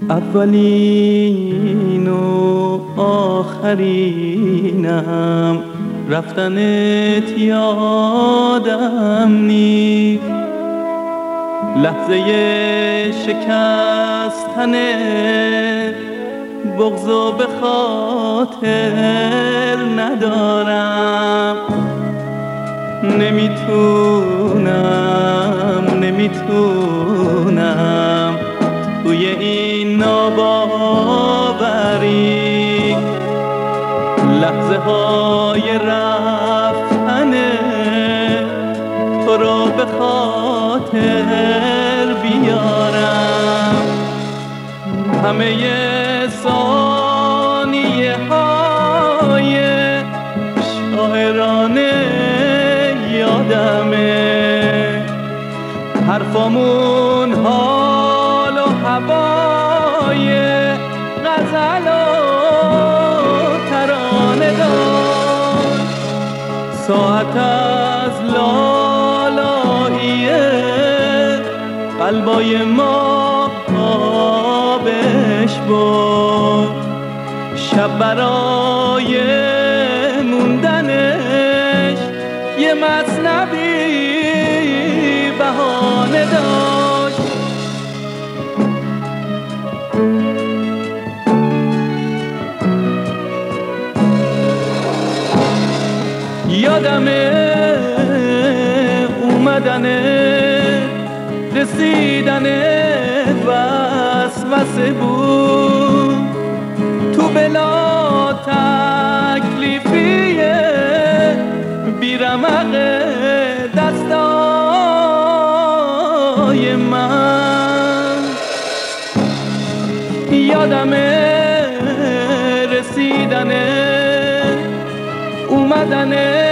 اولین و آخرینم، رفتنت یادم نیست. لحظه شکستنت بغضو به خاطر ندارم. نمیتونم توی این ناباوری لحظه های رفتن تو رو به خاطر بیارم. همه ثانیه های شاعرانه یادمه، حرفامون حال و هوای غزل و ترانه داشت. ساعت از لالایی قلبای ما آبش بود. شب برای موندنش یه مثنبی بهانه داشت. یادمه اومدنه رسیدنه وسوسه بود. تو بلا تکلیفیه بیرمق دستای من. یادمه رسیدنه اومدنه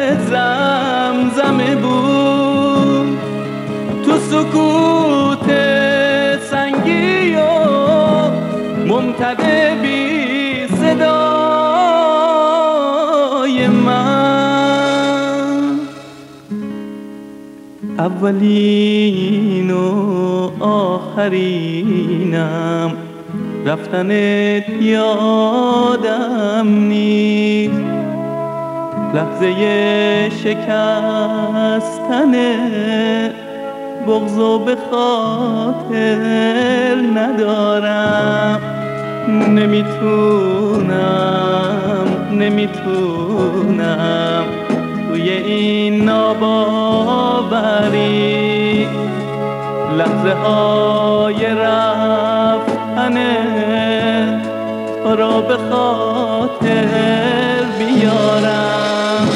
زمزمه بود. تو سکوت سنگی و ممتده بی صدای من. اولین و آخرینم، رفتنت یادم نیست. لحظه شکستن بغضو به خاطر ندارم. نمیتونم توی این ناباوری لحظه های رفتن تو را به خاطر بیارم.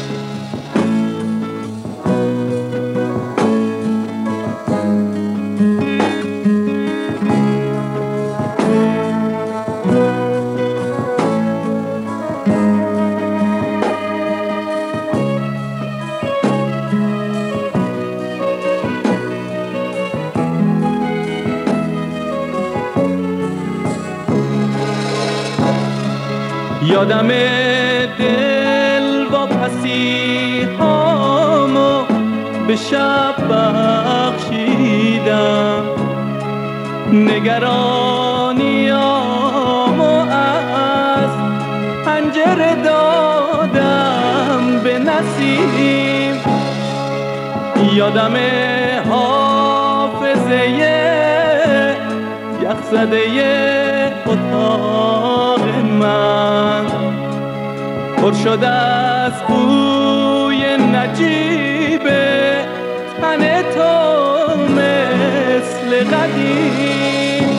یادم دل واپسی هامو به شب بخشیدم. نگرانیامو از پنجره دادم به نسیم. یادم حافظه یخزده اتاق من پر شده از بوی نجیب تن تو مثل قدیم.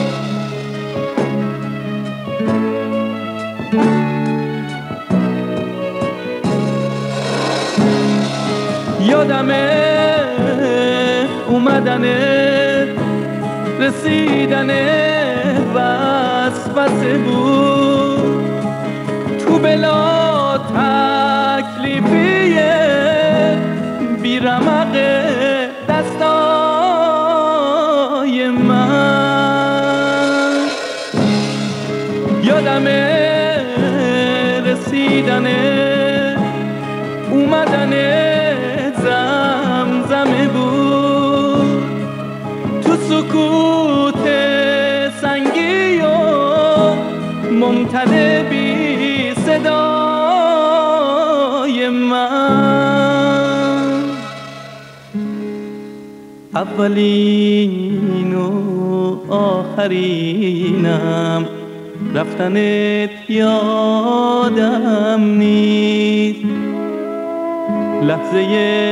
یادمه اومدنت رسیدنت وسوسه بود. تو بلا تکلیفیه بیرمق دستای من. یادمه رسیدنت اومدنت زمزمه بود. تو سکوت سنگی تن بی صدای من. اولین و آخرینم، رفتنت یادم نیست، لحظه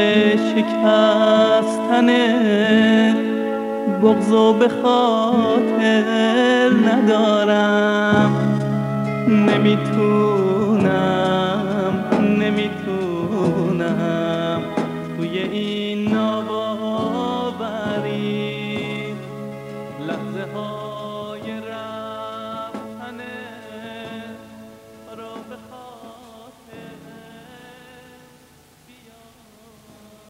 شکستنت بغض و به خاطر ندارم. نمیتونم توی این نابود